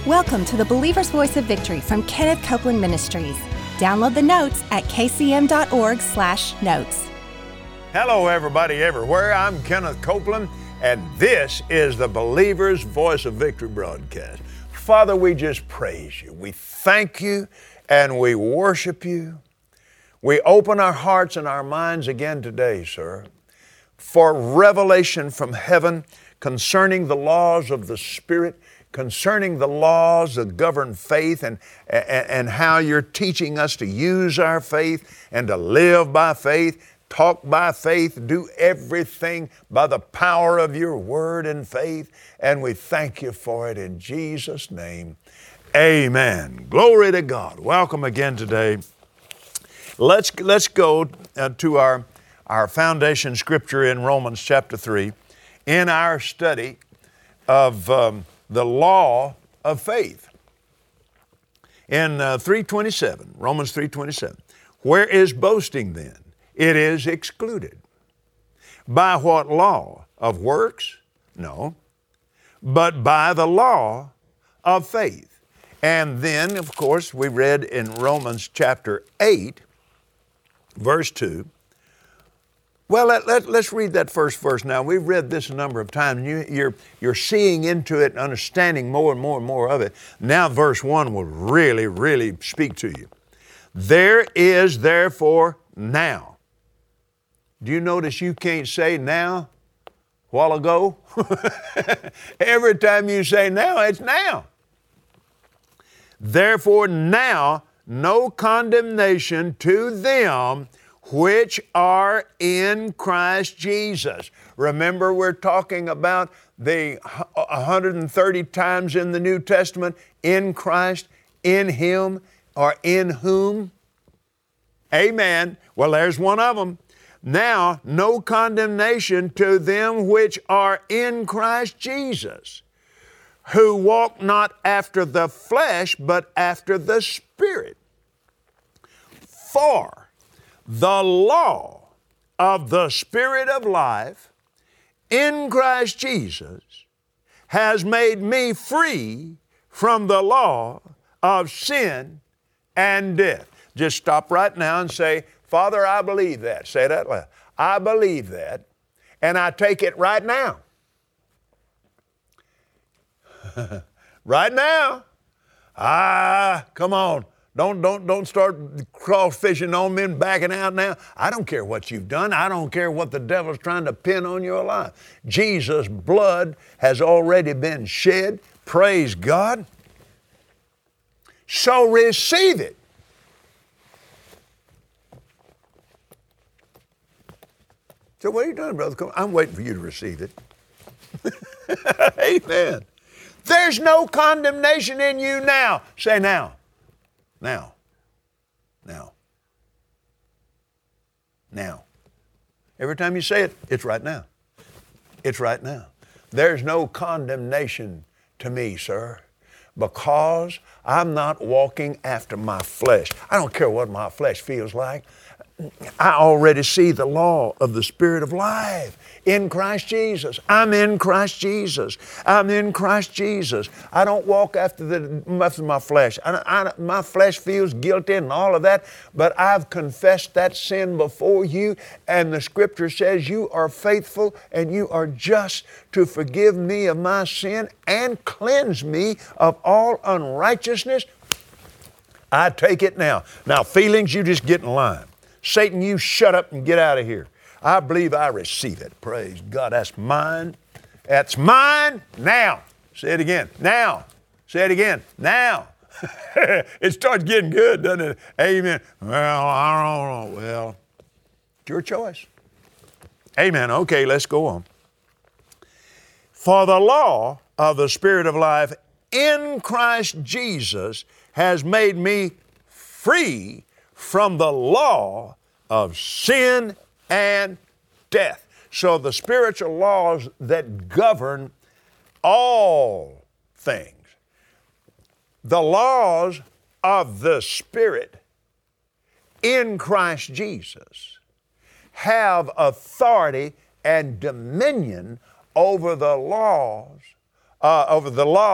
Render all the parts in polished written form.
Welcome to the Believer's Voice of Victory from Kenneth Copeland Ministries. Download the notes at kcm.org/notes. Hello, everybody everywhere. I'm Kenneth Copeland, and this is the Believer's Voice of Victory broadcast. Father, we just praise you. We thank you and we worship you. We open our hearts and our minds again today, sir, for revelation from heaven concerning the laws of the Spirit, concerning the laws that govern faith and how you're teaching us to use our faith and to live by faith, talk by faith, do everything by the power of your word and faith. And we thank you for it in Jesus' name. Amen. Glory to God. Welcome again today. Let's go to our foundation scripture in Romans chapter 3 in our study of the law of faith. In 3:27, Romans 3:27, where is boasting then? It is excluded. By what law? Of works? No, but by the law of faith. And then, of course, we read in Romans chapter 8, verse 2. Well, let's read that first verse now. We've read this a number of times. You're seeing into it and understanding more and more and more of it. Now verse 1 will really, really speak to you. There is therefore now. Do you notice you can't say now while ago? Every time you say now, it's now. Therefore now no condemnation to them which are in Christ Jesus. Remember, we're talking about the 130 times in the New Testament, in Christ, in Him, or in whom. Amen. Well, there's one of them. Now, no condemnation to them which are in Christ Jesus, who walk not after the flesh, but after the Spirit. For the law of the Spirit of life in Christ Jesus has made me free from the law of sin and death. Just stop right now and say, Father, I believe that. Say that loud. I believe that, and I take it right now. Right now. Come on. Don't start cross-fishing on me and backing out now. I don't care what you've done. I don't care what the devil's trying to pin on your life. Jesus' blood has already been shed. Praise God. So receive it. So what are you doing, brother? Come on. I'm waiting for you to receive it. Amen. There's no condemnation in you now. Say now. Now. Now. Now. Every time you say it, it's right now. It's right now. There's no condemnation to me, sir, because I'm not walking after my flesh. I don't care what my flesh feels like. I already see the law of the Spirit of life in Christ Jesus. I'm in Christ Jesus. I'm in Christ Jesus. I don't walk after my flesh. My flesh feels guilty and all of that, but I've confessed that sin before you, and the Scripture says you are faithful and you are just to forgive me of my sin and cleanse me of all unrighteousness. I take it now. Now, feelings, you just get in line. Satan, you shut up and get out of here. I believe I receive it. Praise God. That's mine. That's mine now. Say it again. Now. Say it again. Now. It starts getting good, doesn't it? Amen. Well, I don't know. Well, it's your choice. Amen. Okay, let's go on. For the law of the Spirit of life in Christ Jesus has made me free from the law of sin and death. So the spiritual laws that govern all things, the laws of the Spirit in Christ Jesus have authority and dominion over the laws, over the law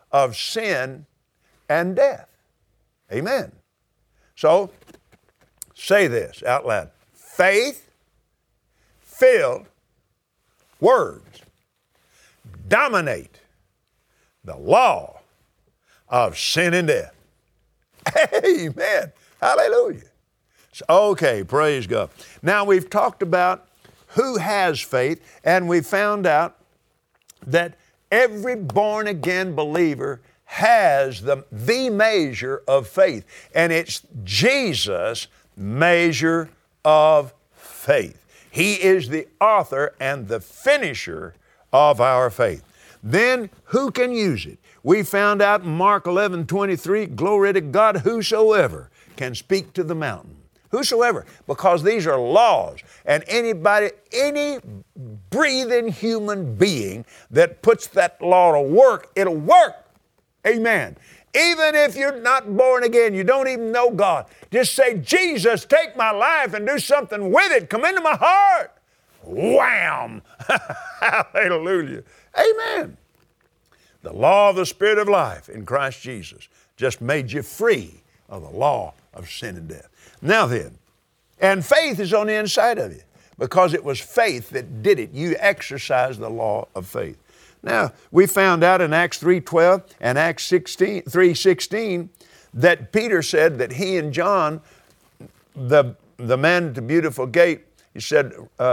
of sin and death. Amen. So, say this out loud. Faith-filled words dominate the law of sin and death. Amen. Hallelujah. Okay, praise God. Now we've talked about who has faith, and we found out that every born-again believer has the measure of faith, and it's Jesus' measure of faith. He is the author and the finisher of our faith. Then who can use it? We found out in Mark 11:23, glory to God, whosoever can speak to the mountain. Whosoever, because these are laws, and any breathing human being that puts that law to work, it'll work. Amen. Even if you're not born again, you don't even know God, just say, Jesus, take my life and do something with it. Come into my heart. Wham! Hallelujah. Amen. The law of the Spirit of life in Christ Jesus just made you free of the law of sin and death. Now then, and faith is on the inside of you because it was faith that did it. You exercised the law of faith. Now, we found out in Acts 3:12 and Acts 3:16 that Peter said that he and John, the man at the beautiful gate, he said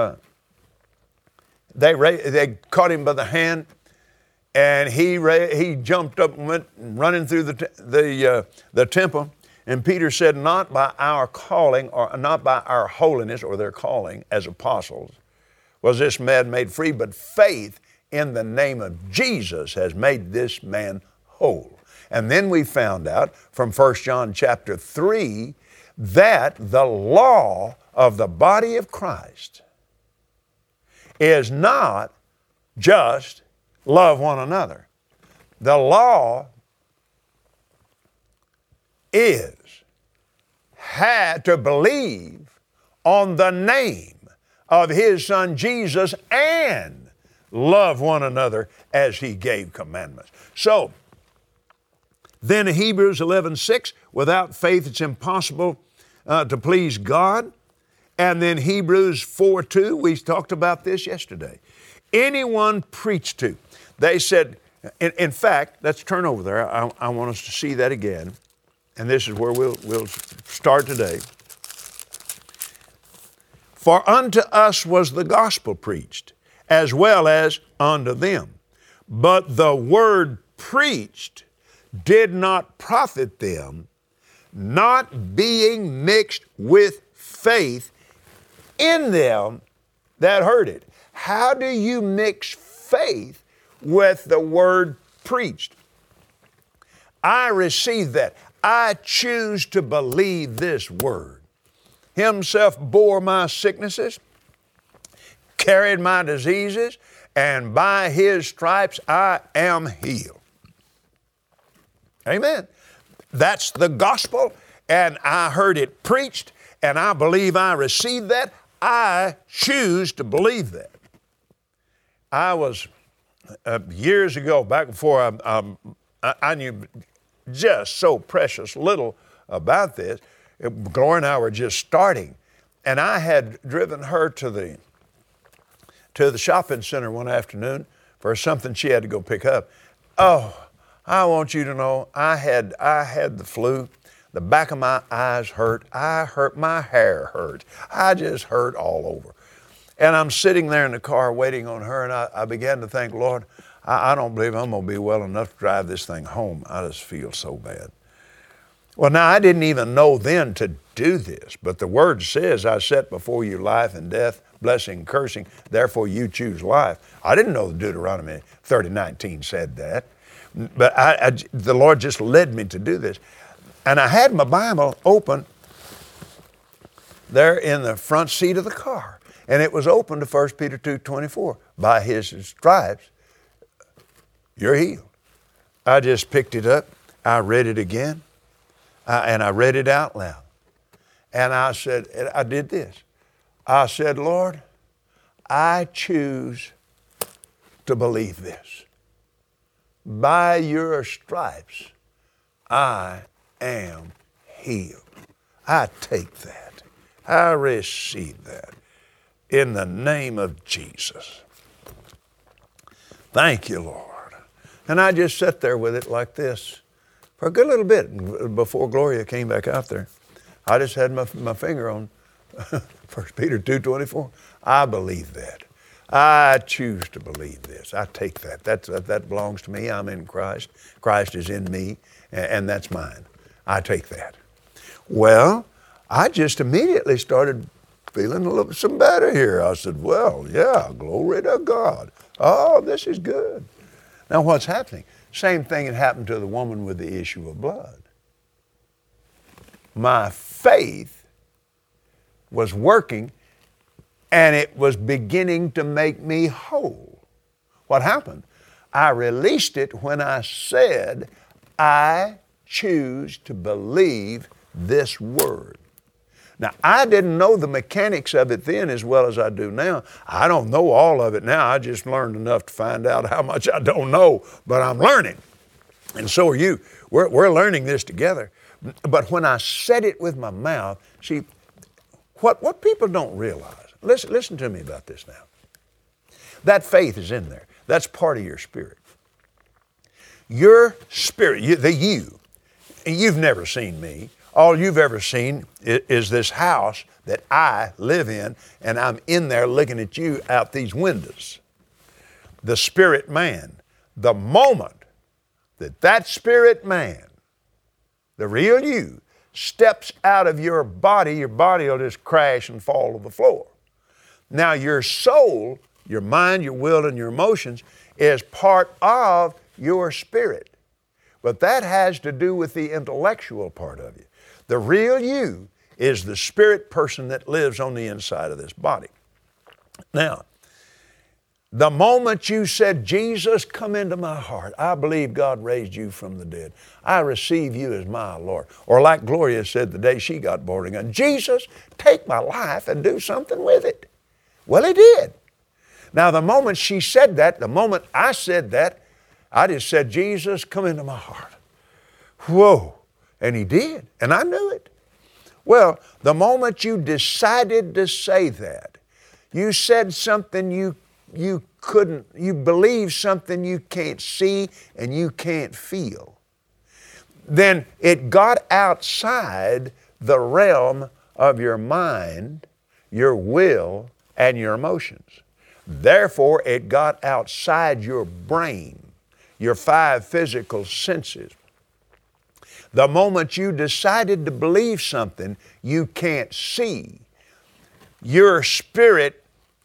they caught him by the hand, and he jumped up and went running through the temple. And Peter said, not by our calling or not by our holiness or their calling as apostles was this man made free, but faith in the name of Jesus has made this man whole. And then we found out from 1 John chapter 3 that the law of the body of Christ is not just love one another. The law is to believe on the name of His Son Jesus and love one another as He gave commandments. So, then Hebrews 11:6, without faith it's impossible to please God. And then Hebrews 4:2, we talked about this yesterday. Anyone preached to. They said, in fact, let's turn over there. I want us to see that again. And this is where we'll start today. For unto us was the gospel preached, as well as unto them. But the word preached did not profit them, not being mixed with faith in them that heard it. How do you mix faith with the word preached? I receive that. I choose to believe this word. Himself bore my sicknesses, carried my diseases, and by His stripes I am healed. Amen. That's the gospel, and I heard it preached, and I believe I received that. I choose to believe that. I was, years ago, back before I knew just so precious little about this, Gloria and I were just starting, and I had driven her to the shopping center one afternoon for something she had to go pick up. Oh, I want you to know, I had the flu. The back of my eyes hurt. My hair hurt. I just hurt all over. And I'm sitting there in the car waiting on her, and I began to think, Lord, I don't believe I'm going to be well enough to drive this thing home. I just feel so bad. Well, now, I didn't even know then to do this, but the Word says, I set before you life and death, blessing and cursing, therefore you choose life. I didn't know Deuteronomy 30:19 said that, but the Lord just led me to do this. And I had my Bible open there in the front seat of the car, and it was open to 1 Peter 2:24. By His stripes, you're healed. I just picked it up. I read it again, and I read it out loud. And I said, I did this. I said, Lord, I choose to believe this. by your stripes, I am healed. I take that. I receive that in the name of Jesus. Thank you, Lord. And I just sat there with it like this for a good little bit before Gloria came back out there. I just had my finger on 1 Peter 2:24. I believe that. I choose to believe this. I take that. That belongs to me. I'm in Christ. Christ is in me, and that's mine. I take that. Well, I just immediately started feeling a little some better here. I said, well, yeah, glory to God. Oh, this is good. Now what's happening? Same thing had happened to the woman with the issue of blood. My faith was working, and it was beginning to make me whole. What happened? I released it when I said, I choose to believe this word. Now, I didn't know the mechanics of it then as well as I do now. I don't know all of it now. I just learned enough to find out how much I don't know, but I'm learning. And so are you. We're learning this together. But when I said it with my mouth, see, what people don't realize, listen to me about this now. That faith is in there. That's part of your spirit. Your spirit, you've never seen me. All you've ever seen is this house that I live in, and I'm in there looking at you out these windows. The spirit man, the moment that spirit man, the real you, steps out of your body will just crash and fall to the floor. Now your soul, your mind, your will, and your emotions is part of your spirit. But that has to do with the intellectual part of you. The real you is the spirit person that lives on the inside of this body. Now, the moment you said, Jesus, come into my heart, I believe God raised you from the dead. I receive you as my Lord. Or like Gloria said the day she got born again, Jesus, take my life and do something with it. Well, He did. Now, the moment she said that, the moment I said that, I just said, Jesus, come into my heart. Whoa. And He did, and I knew it. Well, the moment you decided to say that, you said something you believe something you can't see and you can't feel, then it got outside the realm of your mind, your will, and your emotions. Therefore, it got outside your brain, your 5 physical senses. The moment you decided to believe something you can't see, your spirit,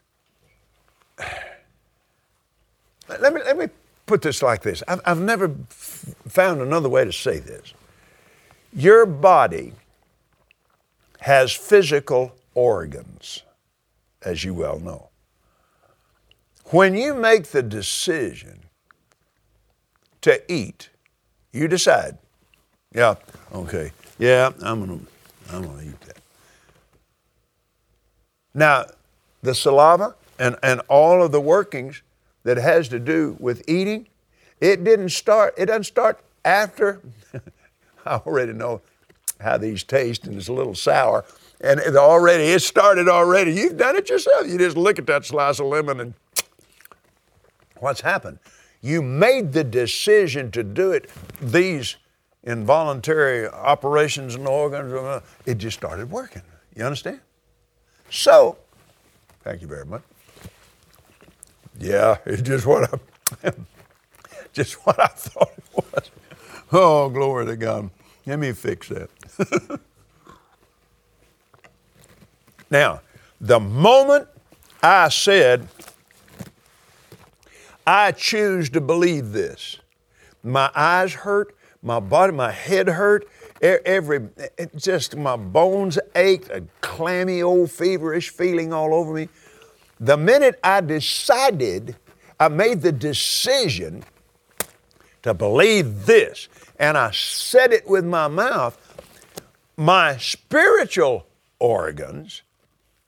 let me put this like this. I've never found another way to say this. Your body has physical organs, as you well know. When you make the decision to eat, you decide, yeah, okay, yeah, I'm gonna eat that. Now, the saliva and all of the workings that has to do with eating, it doesn't start after, I already know how these taste and it's a little sour, and it started already. You've done it yourself. You just look at that slice of lemon and what's happened? You made the decision to do it. These involuntary operations and organs, it just started working. You understand? So, thank you very much. Yeah, it's just what I thought it was. Oh, glory to God. Let me fix that. Now, the moment I said, I choose to believe this, my eyes hurt, my body, my head hurt, just my bones ached, a clammy old feverish feeling all over me. The minute I decided, I made the decision to believe this, and I said it with my mouth, my spiritual organs,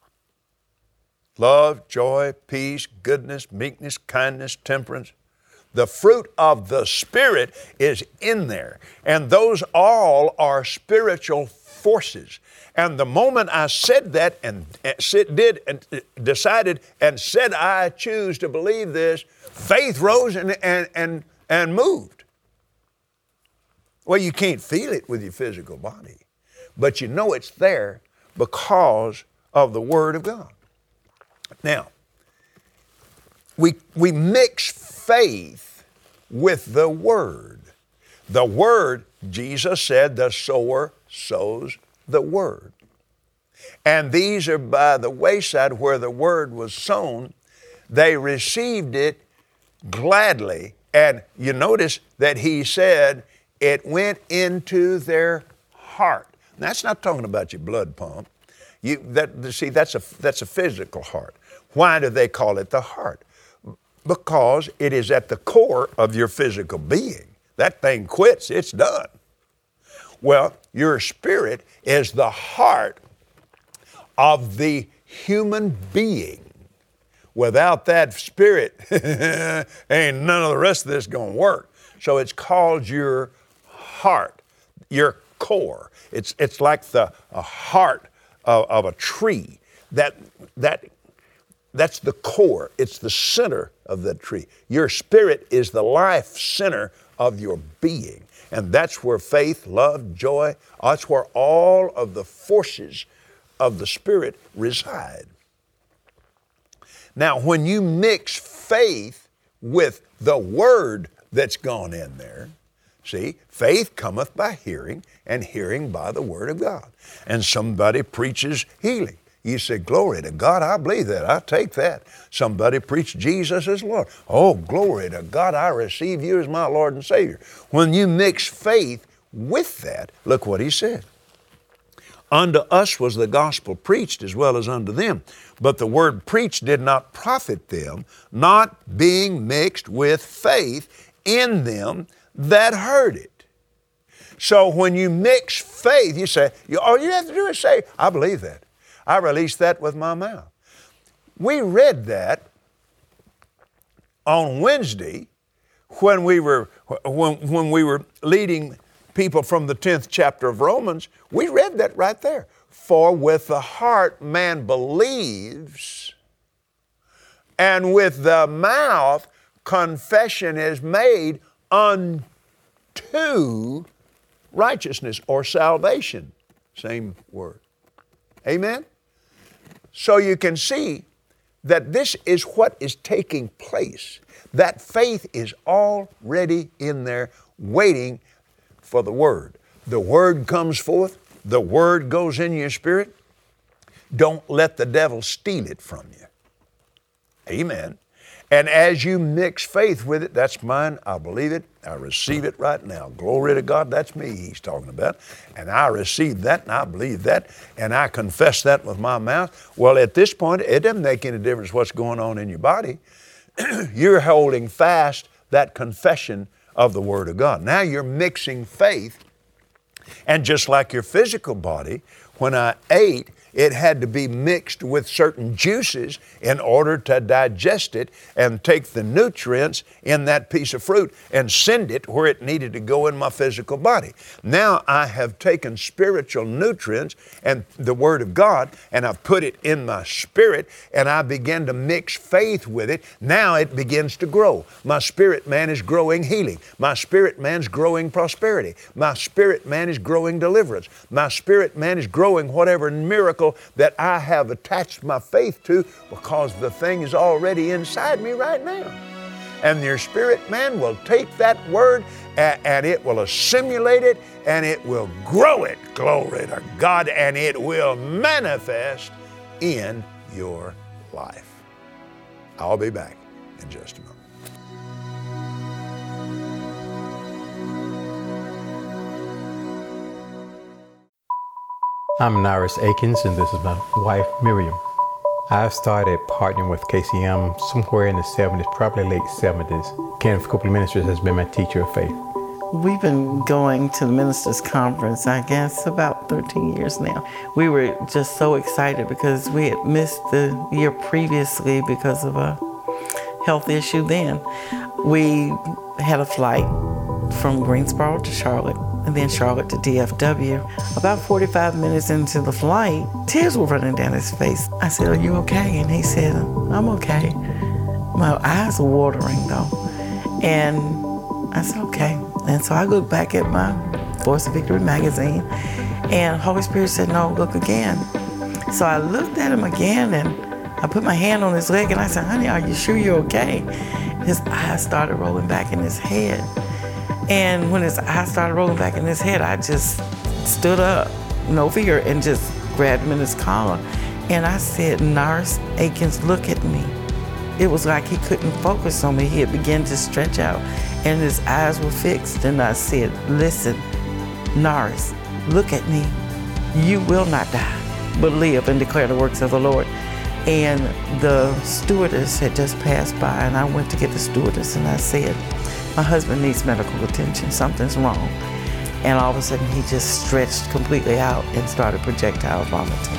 love, joy, peace, goodness, meekness, kindness, temperance, The fruit of the Spirit is in there. And those all are spiritual forces. And the moment I said that and decided and said, I choose to believe this, faith rose and moved. Well, you can't feel it with your physical body, but you know it's there because of the Word of God. Now, we mix faith with the Word. The Word, Jesus said, the sower sows the Word. And these are by the wayside where the Word was sown. They received it gladly. And you notice that he said it went into their heart. And that's not talking about your blood pump. That's a physical heart. Why do they call it the heart? Because it is at the core of your physical being. That thing quits, it's done. Well, your spirit is the heart of the human being. Without that spirit, ain't none of the rest of this going to work. So it's called your heart, your core. It's like a heart of a tree. That's the core. It's the center of the tree. Your spirit is the life center of your being. And that's where faith, love, joy, that's where all of the forces of the Spirit reside. Now, when you mix faith with the Word that's gone in there, see, faith cometh by hearing, and hearing by the Word of God. And somebody preaches healing. You say, glory to God, I believe that. I take that. Somebody preached Jesus as Lord. Oh, glory to God, I receive you as my Lord and Savior. When you mix faith with that, look what he said. Unto us was the gospel preached as well as unto them. But the word preached did not profit them, not being mixed with faith in them that heard it. So when you mix faith, you say, all you have to do is say, I believe that. I released that with my mouth. We read that on Wednesday when we were leading people from the 10th chapter of Romans. We read that right there. For with the heart man believes, and with the mouth confession is made unto righteousness or salvation. Same word. Amen? So you can see that this is what is taking place. That faith is already in there waiting for the Word. The Word comes forth. The Word goes in your spirit. Don't let the devil steal it from you. Amen. And as you mix faith with it, that's mine, I believe it, I receive it right now. Glory to God, that's me he's talking about. And I receive that and I believe that and I confess that with my mouth. Well, at this point, it doesn't make any difference what's going on in your body. You're holding fast that confession of the Word of God. Now you're mixing faith, and just like your physical body, when I ate, it had to be mixed with certain juices in order to digest it and take the nutrients in that piece of fruit and send it where it needed to go in my physical body. Now I have taken spiritual nutrients and the Word of God, and I've put it in my spirit, and I began to mix faith with it. Now it begins to grow. My spirit man is growing healing. My spirit man's growing prosperity. My spirit man is growing deliverance. My spirit man is growing whatever miracle that I have attached my faith to, because the thing is already inside me right now. And your spirit man will take that word and it will assimilate it and it will grow it, glory to God, and it will manifest in your life. I'll be back in just a moment. I'm Naris Akins, and this is my wife, Miriam. I started partnering with KCM somewhere in the 70s, probably late 70s. Kenneth Copeland Ministries has been my teacher of faith. We've been going to the Ministers Conference, I guess, about 13 years now. We were just so excited because we had missed the year previously because of a health issue then. We had a flight from Greensboro to Charlotte, and then Charlotte to DFW. About 45 minutes into the flight, tears were running down his face. I said, "Are you okay?" And he said, "I'm okay." My eyes were watering though. And I said, "Okay." And so I looked back at my Voice of Victory magazine, and Holy Spirit said, "No, look again." So I looked at him again, and I put my hand on his leg, and I said, "Honey, are you sure you're okay?" His eyes started rolling back in his head. And when his eyes started rolling back in his head, I just stood up, no fear, and just grabbed him in his collar. And I said, "Nurse Akins, look at me." It was like he couldn't focus on me. He had begun to stretch out, and his eyes were fixed. And I said, "Listen, Nurse, look at me. You will not die, but live and declare the works of the Lord." And the stewardess had just passed by, and I went to get the stewardess, and I said, "My husband needs medical attention. Something's wrong." And all of a sudden, he just stretched completely out and started projectile vomiting.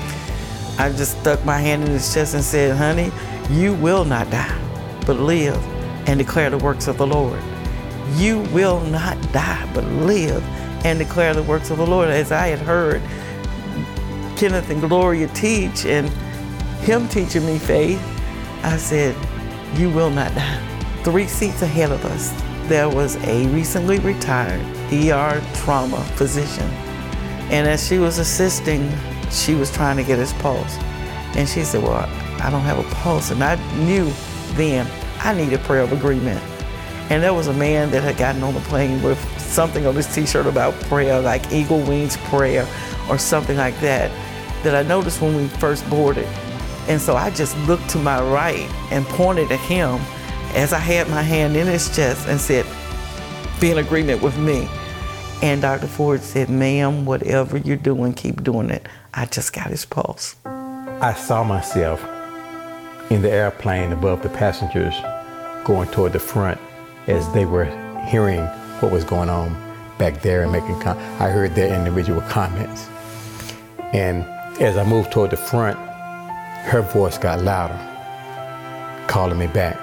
I just stuck my hand in his chest and said, "Honey, you will not die, but live and declare the works of the Lord. You will not die, but live and declare the works of the Lord." As I had heard Kenneth and Gloria teach, and him teaching me faith, I said, "You will not die." 3 seats ahead of us, there was a recently retired ER trauma physician. And as she was assisting, she was trying to get his pulse. And she said, "Well, I don't have a pulse." And I knew then I needed prayer of agreement. And there was a man that had gotten on the plane with something on his t-shirt about prayer, like Eagle Wings prayer or something like that, that I noticed when we first boarded. And so I just looked to my right and pointed at him as I had my hand in his chest and said, "Be in agreement with me." And Dr. Ford said, "Ma'am, whatever you're doing, keep doing it. I just got his pulse." I saw myself in the airplane above the passengers going toward the front as they were hearing what was going on back there and making I heard their individual comments. And as I moved toward the front, her voice got louder, calling me back.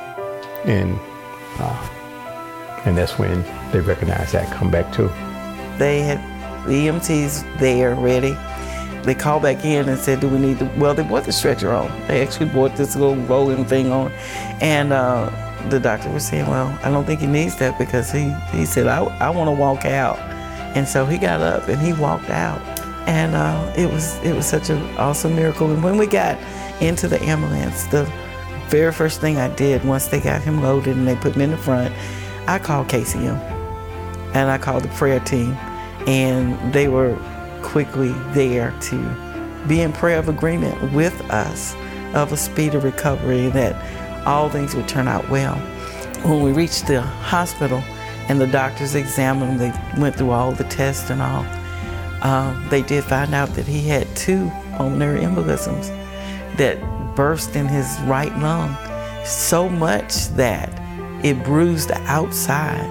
And that's when they recognized I come back too. They had the EMTs there ready. They called back in and said, "Do we need to?" Well, they brought the stretcher on. They actually brought this little rolling thing on. And the doctor was saying, "Well, I don't think he needs that," because he said, I want to walk out. And so he got up and he walked out. And it was such an awesome miracle. And when we got into the ambulance, the very first thing I did once they got him loaded and they put him in the front, I called KCM and I called the prayer team, and they were quickly there to be in prayer of agreement with us of a speedy recovery, that all things would turn out well. When we reached the hospital and the doctors examined him, they went through all the tests and all, they did find out that he had 2 pulmonary embolisms that burst in his right lung, so much that it bruised the outside.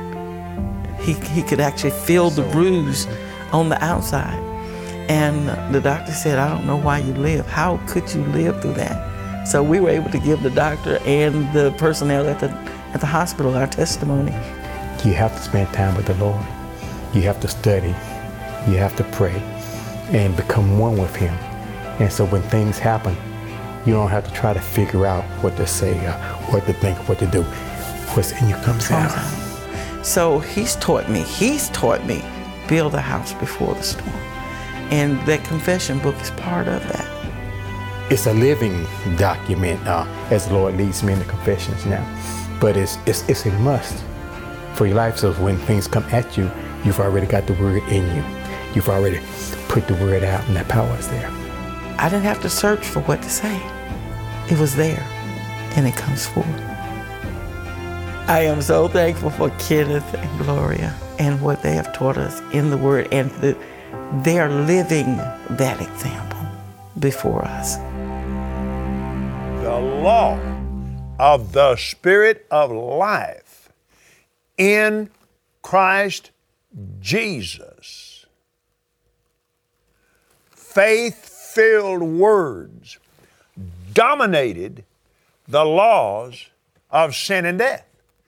He could actually feel the bruise on the outside. And the doctor said, "I don't know why you live. How could you live through that?" So we were able to give the doctor and the personnel at the hospital our testimony. You have to spend time with the Lord. You have to study. You have to pray and become one with Him. And so when things happen, you don't have to try to figure out what to say or what to think, what to do. What's in you comes out. So he's taught me, build a house before the storm. And that confession book is part of that. It's a living document as the Lord leads me in the confessions now. But it's a must for your life. So when things come at you, you've already got the word in you. You've already put the word out, and that power is there. I didn't have to search for what to say. It was there, and it comes forward. I am so thankful for Kenneth and Gloria and what they have taught us in the Word, and they're living that example before us. The law of the Spirit of life in Christ Jesus. Faith-filled words dominated the laws of sin and death.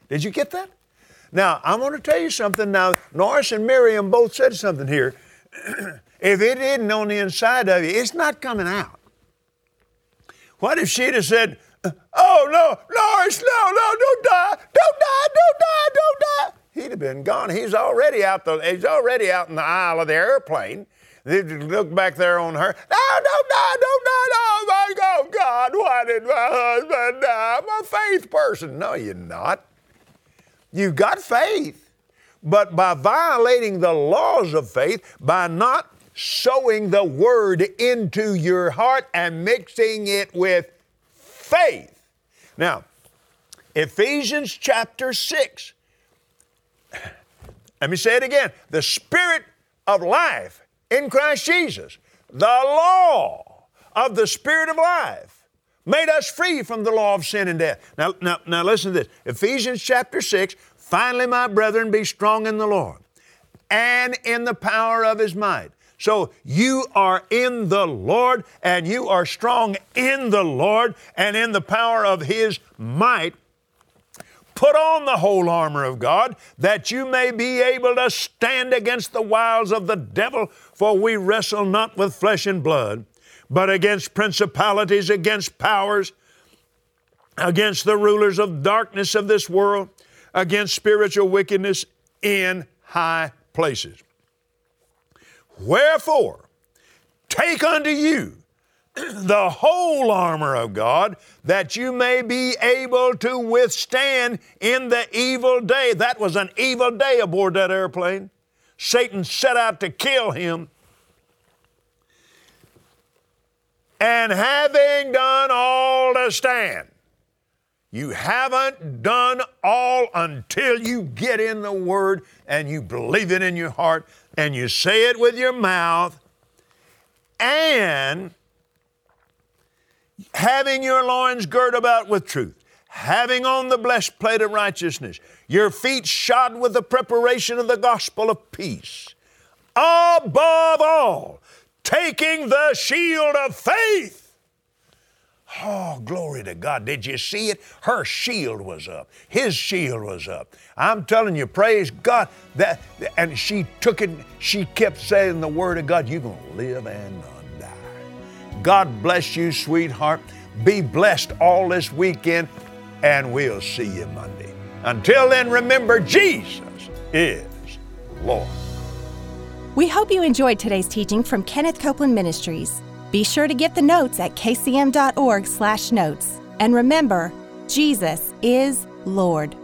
Did you get that? Now, I'm going to tell you something. Now, Norris and Miriam both said something here. If it isn't on the inside of you, it's not coming out. What if she'd have said, oh, no, Norris, no, don't die, don't die. He'd have been gone. He's already out in the aisle of the airplane. They'd look back there on her. No, don't die. Oh, my God, why did my husband die? I'm a faith person. No, you're not. You've got faith. But by violating the laws of faith, by not sowing the Word into your heart and mixing it with faith. Now, Ephesians chapter 6. Let me say it again. The Spirit of life in Christ Jesus, the law of the Spirit of life, made us free from the law of sin and death. Now listen to this. Ephesians chapter 6, finally, my brethren, be strong in the Lord and in the power of His might. So you are in the Lord, and you are strong in the Lord and in the power of His might. Put on the whole armor of God, that you may be able to stand against the wiles of the devil, for we wrestle not with flesh and blood, but against principalities, against powers, against the rulers of darkness of this world, against spiritual wickedness in high places. Wherefore, take unto you the whole armor of God, that you may be able to withstand in the evil day. That was an evil day aboard that airplane. Satan set out to kill him. And having done all to stand. You haven't done all until you get in the Word and you believe it in your heart and you say it with your mouth, and having your loins girt about with truth, having on the breastplate of righteousness, your feet shod with the preparation of the gospel of peace. Above all, taking the shield of faith. Oh, glory to God. Did you see it? Her shield was up. His shield was up. I'm telling you, praise God. And she took it, she kept saying the Word of God. You're going to live and not die. God bless you, sweetheart. Be blessed all this weekend, and we'll see you Monday. Until then, remember, Jesus is Lord. We hope you enjoyed today's teaching from Kenneth Copeland Ministries. Be sure to get the notes at kcm.org/notes. And remember, Jesus is Lord.